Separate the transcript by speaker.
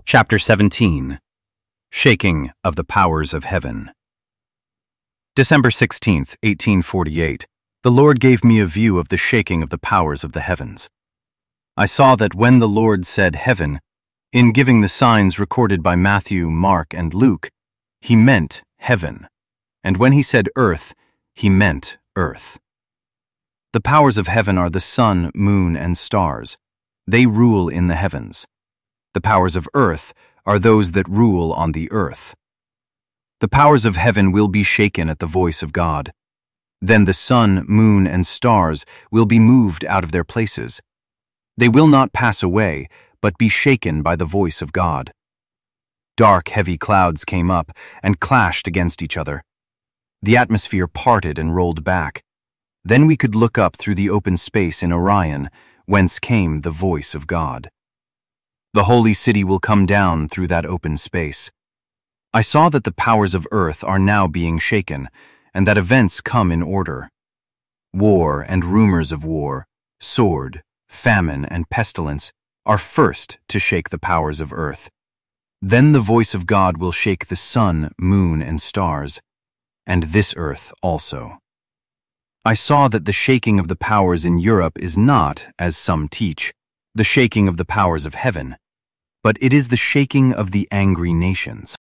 Speaker 1: Chapter 17. Shaking of the Powers of Heaven. December 16th, 1848, the Lord gave me a view of the shaking of the powers of the heavens. I saw that when the Lord said heaven, in giving the signs recorded by Matthew, Mark, and Luke, he meant heaven, and when he said earth, he meant earth. The powers of heaven are the sun, moon, and stars. They rule in the heavens. The powers of earth are those that rule on the earth. The powers of heaven will be shaken at the voice of God. Then the sun, moon, and stars will be moved out of their places. They will not pass away, but be shaken by the voice of God. Dark, heavy clouds came up and clashed against each other. The atmosphere parted and rolled back. Then we could look up through the open space in Orion, whence came the voice of God. The holy city will come down through that open space. I saw that the powers of earth are now being shaken, and that events come in order. War and rumors of war, sword, famine, and pestilence are first to shake the powers of earth. Then the voice of God will shake the sun, moon, and stars, and this earth also. I saw that the shaking of the powers in Europe is not, as some teach, the shaking of the powers of heaven, but it is the shaking of the angry nations.